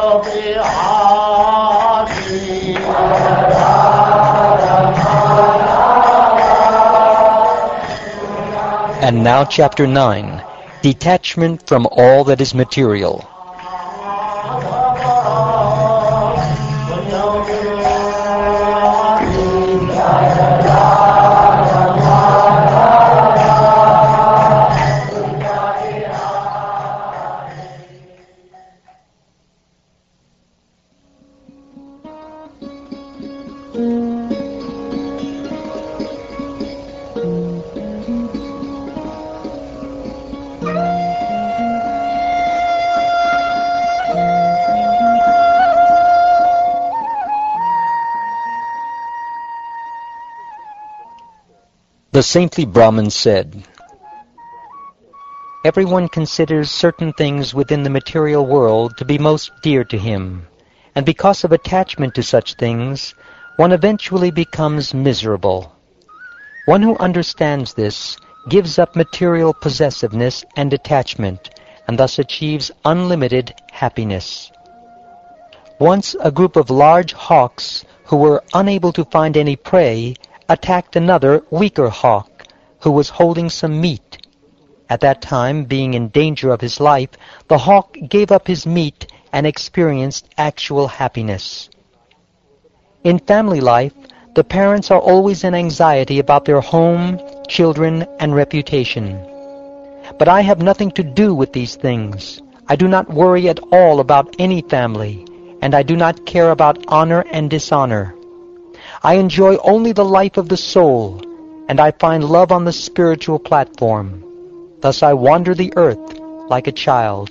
And now chapter 9, Detachment from all that is material. The saintly Brahmin said, "Everyone considers certain things within the material world to be most dear to him, and because of attachment to such things, one eventually becomes miserable. One who understands this gives up material possessiveness and attachment, and thus achieves unlimited happiness." Once a group of large hawks who were unable to find any prey attacked another weaker hawk who was holding some meat. At that time, being in danger of his life, the hawk gave up his meat and experienced actual happiness. In family life, the parents are always in anxiety about their home, children, and reputation. But I have nothing to do with these things. I do not worry at all about any family, and I do not care about honor and dishonor. I enjoy only the life of the soul, and I find love on the spiritual platform. Thus I wander the earth like a child.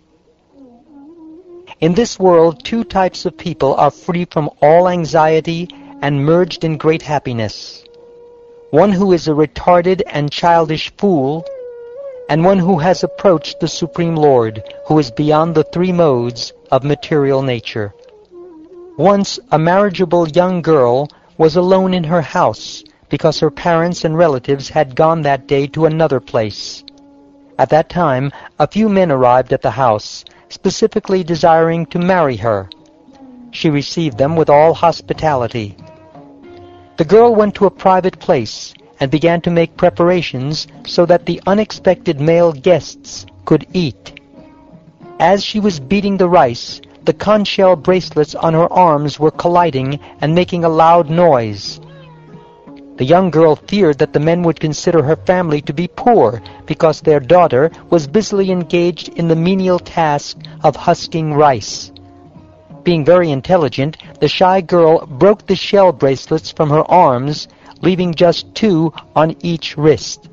In this world, two types of people are free from all anxiety and merged in great happiness. One who is a retarded and childish fool, and one who has approached the Supreme Lord, who is beyond the three modes of material nature. Once a marriageable young girl was alone in her house because her parents and relatives had gone that day to another place. At that time, a few men arrived at the house, specifically desiring to marry her. She received them with all hospitality. The girl went to a private place and began to make preparations so that the unexpected male guests could eat. As she was beating the rice, the conch shell bracelets on her arms were colliding and making a loud noise. The young girl feared that the men would consider her family to be poor because their daughter was busily engaged in the menial task of husking rice. Being very intelligent, the shy girl broke the shell bracelets from her arms, leaving just 2 on each wrist.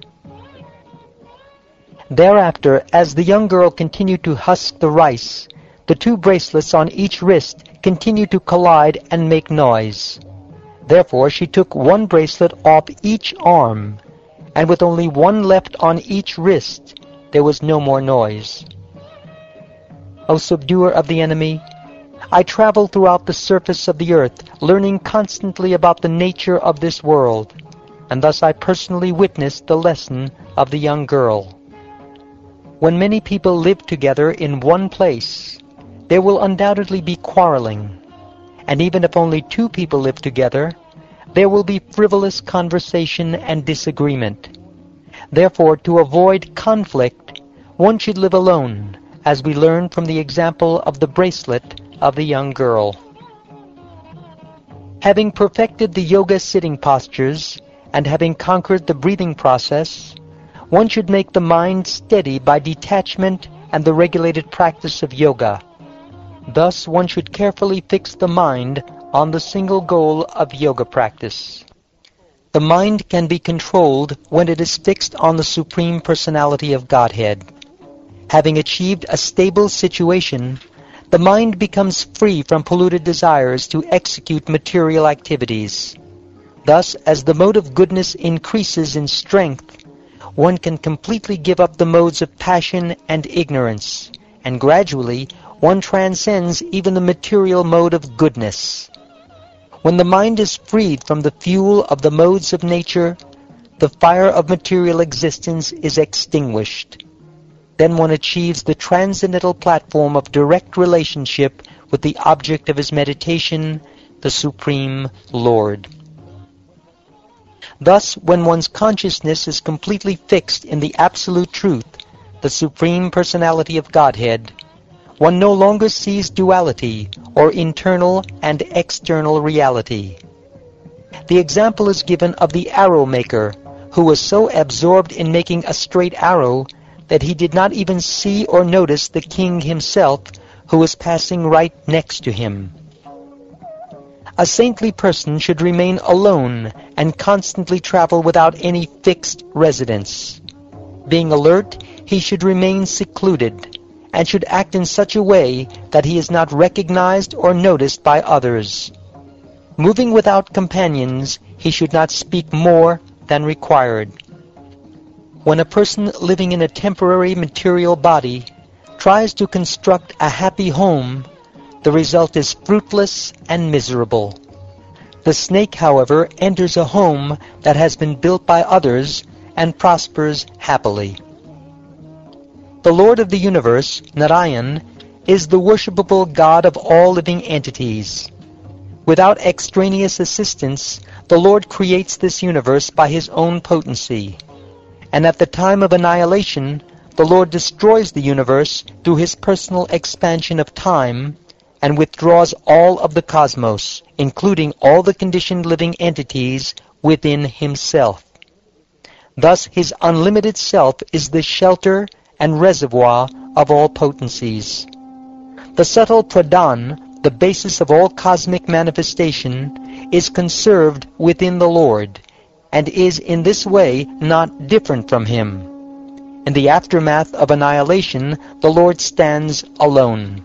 Thereafter, as the young girl continued to husk the rice, the 2 bracelets on each wrist continued to collide and make noise. Therefore she took 1 bracelet off each arm, and with only 1 left on each wrist, there was no more noise. O subduer of the enemy, I travel throughout the surface of the earth, learning constantly about the nature of this world, and thus I personally witnessed the lesson of the young girl. When many people live together in one place, there will undoubtedly be quarreling, and even if only 2 people live together, there will be frivolous conversation and disagreement. Therefore, to avoid conflict, one should live alone, as we learn from the example of the bracelet of the young girl. Having perfected the yoga sitting postures, and having conquered the breathing process, one should make the mind steady by detachment and the regulated practice of yoga. Thus, one should carefully fix the mind on the single goal of yoga practice. The mind can be controlled when it is fixed on the Supreme Personality of Godhead. Having achieved a stable situation, the mind becomes free from polluted desires to execute material activities. Thus, as the mode of goodness increases in strength, one can completely give up the modes of passion and ignorance, and gradually one transcends even the material mode of goodness. When the mind is freed from the fuel of the modes of nature, the fire of material existence is extinguished. Then one achieves the transcendental platform of direct relationship with the object of his meditation, the Supreme Lord. Thus, when one's consciousness is completely fixed in the absolute truth, the Supreme Personality of Godhead, one no longer sees duality or internal and external reality. The example is given of the arrow maker, who was so absorbed in making a straight arrow that he did not even see or notice the king himself, who was passing right next to him. A saintly person should remain alone and constantly travel without any fixed residence. Being alert, he should remain secluded, and should act in such a way that he is not recognized or noticed by others. Moving without companions, he should not speak more than required. When a person living in a temporary material body tries to construct a happy home, the result is fruitless and miserable. The snake, however, enters a home that has been built by others and prospers happily. The Lord of the universe, Narayan, is the worshipable God of all living entities. Without extraneous assistance, the Lord creates this universe by his own potency. And at the time of annihilation, the Lord destroys the universe through his personal expansion of time and withdraws all of the cosmos, including all the conditioned living entities, within himself. Thus his unlimited self is the shelter and reservoir of all potencies. The subtle pradhan, the basis of all cosmic manifestation, is conserved within the Lord, and is in this way not different from him. In the aftermath of annihilation, the Lord stands alone.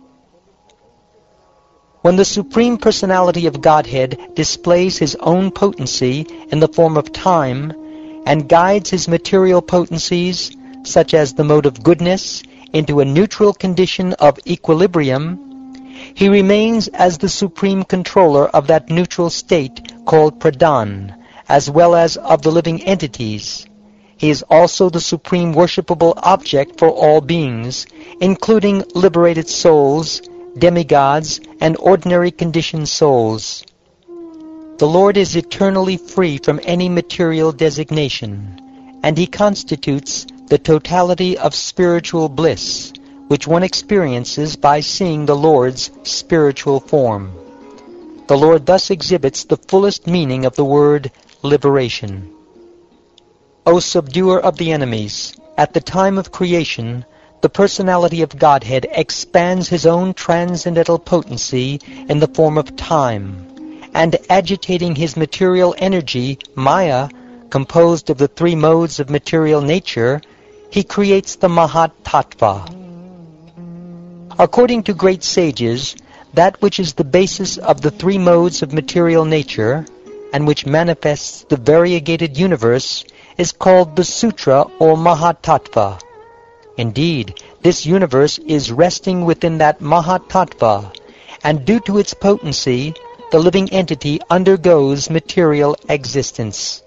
When the Supreme Personality of Godhead displays his own potency in the form of time, and guides his material potencies, such as the mode of goodness, into a neutral condition of equilibrium, he remains as the supreme controller of that neutral state called pradhan, as well as of the living entities. He is also the supreme worshipable object for all beings, including liberated souls, demigods, and ordinary conditioned souls. The Lord is eternally free from any material designation, and he constitutes the totality of spiritual bliss, which one experiences by seeing the Lord's spiritual form. The Lord thus exhibits the fullest meaning of the word liberation. O subduer of the enemies, at the time of creation, the personality of Godhead expands his own transcendental potency in the form of time, and agitating his material energy, Maya, composed of the three modes of material nature, he creates the Mahat Tattva. According to great sages, that which is the basis of the three modes of material nature, and which manifests the variegated universe, is called the Sutra or Mahat Tattva. Indeed, this universe is resting within that Mahat Tattva, and due to its potency, the living entity undergoes material existence.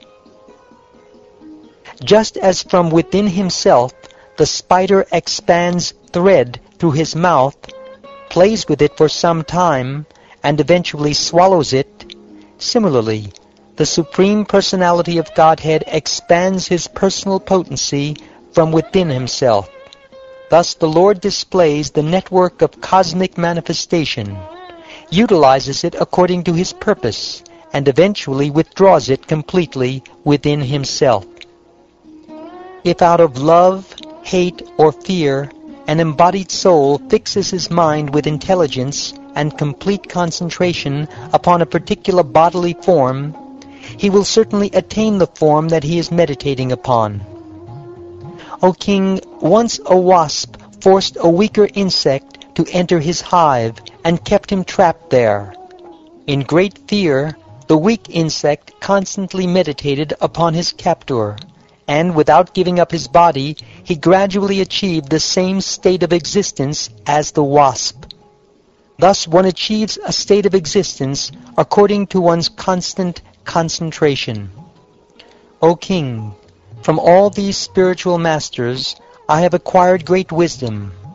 Just as from within himself the spider expands thread through his mouth, plays with it for some time, and eventually swallows it, similarly, the Supreme Personality of Godhead expands his personal potency from within himself. Thus the Lord displays the network of cosmic manifestation, utilizes it according to his purpose, and eventually withdraws it completely within himself. If out of love, hate, or fear, an embodied soul fixes his mind with intelligence and complete concentration upon a particular bodily form, he will certainly attain the form that he is meditating upon. O king, once a wasp forced a weaker insect to enter his hive and kept him trapped there. In great fear, the weak insect constantly meditated upon his captor, and without giving up his body, he gradually achieved the same state of existence as the wasp. Thus one achieves a state of existence according to one's constant concentration. O king, from all these spiritual masters I have acquired great wisdom.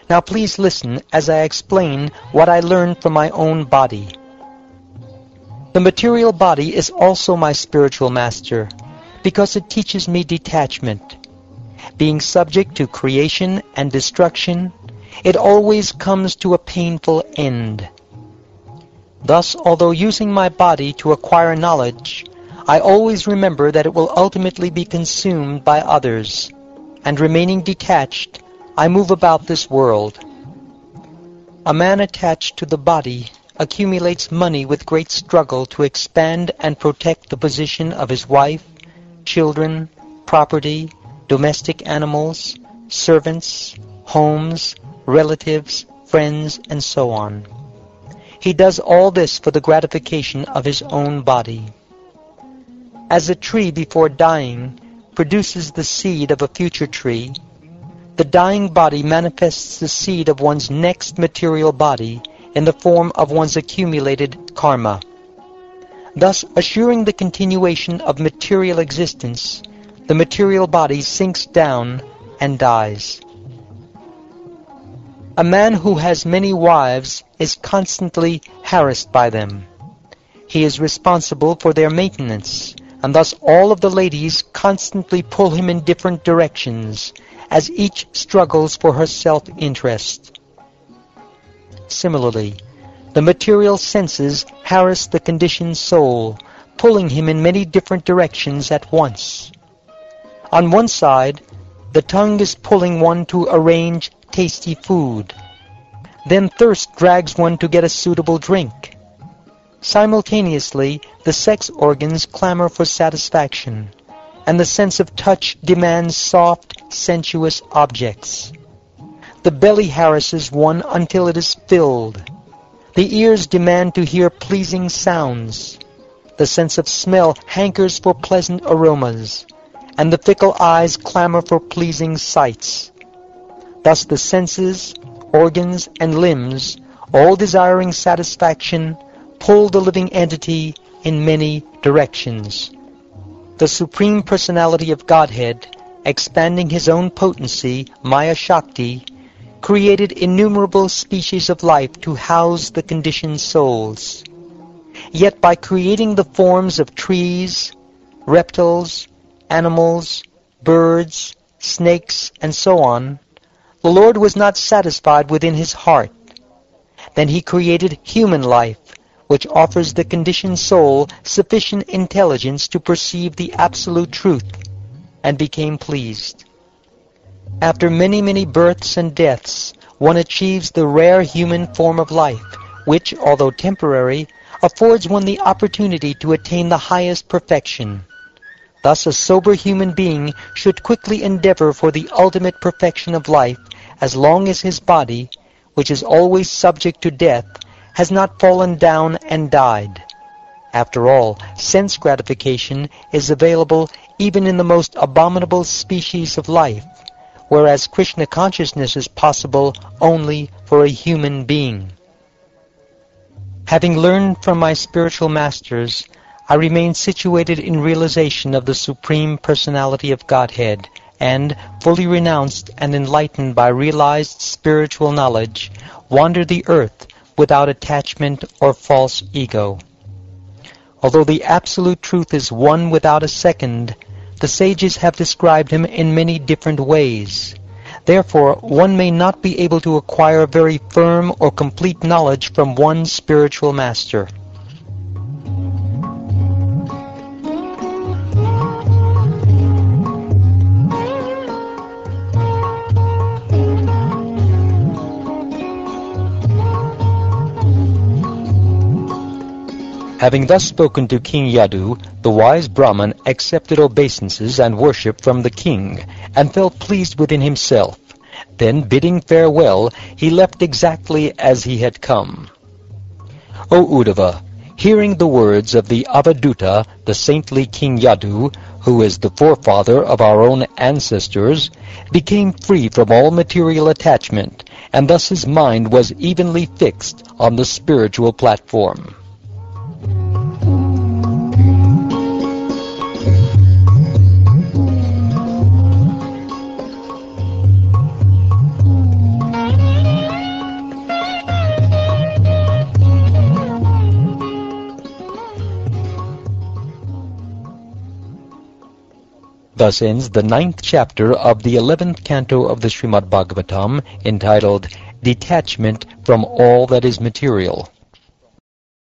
Now please listen as I explain what I learned from my own body. The material body is also my spiritual master, because it teaches me detachment. Being subject to creation and destruction, it always comes to a painful end. Thus, although using my body to acquire knowledge, I always remember that it will ultimately be consumed by others, and remaining detached, I move about this world. A man attached to the body accumulates money with great struggle to expand and protect the position of his wife, children, property, domestic animals, servants, homes, relatives, friends, and so on. He does all this for the gratification of his own body. As a tree before dying produces the seed of a future tree, the dying body manifests the seed of one's next material body in the form of one's accumulated karma. Thus, assuring the continuation of material existence, the material body sinks down and dies. A man who has many wives is constantly harassed by them. He is responsible for their maintenance, and thus all of the ladies constantly pull him in different directions, as each struggles for her self-interest. Similarly, the material senses harass the conditioned soul, pulling him in many different directions at once. On one side, the tongue is pulling one to arrange tasty food. Then thirst drags one to get a suitable drink. Simultaneously, the sex organs clamor for satisfaction, and the sense of touch demands soft, sensuous objects. The belly harasses one until it is filled. The ears demand to hear pleasing sounds. The sense of smell hankers for pleasant aromas, and the fickle eyes clamor for pleasing sights. Thus the senses, organs, and limbs, all desiring satisfaction, pull the living entity in many directions. The Supreme Personality of Godhead, expanding his own potency, Maya Shakti, created innumerable species of life to house the conditioned souls. Yet by creating the forms of trees, reptiles, animals, birds, snakes, and so on, the Lord was not satisfied within his heart. Then he created human life, which offers the conditioned soul sufficient intelligence to perceive the absolute truth, and became pleased. After many, many births and deaths, one achieves the rare human form of life, which, although temporary, affords one the opportunity to attain the highest perfection. Thus a sober human being should quickly endeavor for the ultimate perfection of life, as long as his body, which is always subject to death, has not fallen down and died. After all, sense gratification is available even in the most abominable species of life, whereas Krishna consciousness is possible only for a human being. Having learned from my spiritual masters, I remain situated in realization of the Supreme Personality of Godhead, and, fully renounced and enlightened by realized spiritual knowledge, wander the earth without attachment or false ego. Although the absolute truth is one without a second, the sages have described him in many different ways. Therefore, one may not be able to acquire very firm or complete knowledge from one spiritual master. Having thus spoken to King Yadu, the wise Brahman accepted obeisances and worship from the king, and felt pleased within himself. Then, bidding farewell, he left exactly as he had come. O Uddhava, hearing the words of the Avadhuta, the saintly King Yadu, who is the forefather of our own ancestors, became free from all material attachment, and thus his mind was evenly fixed on the spiritual platform. Thus ends the 9th chapter of the 11th canto of the Srimad Bhagavatam, entitled Detachment from All That is Material.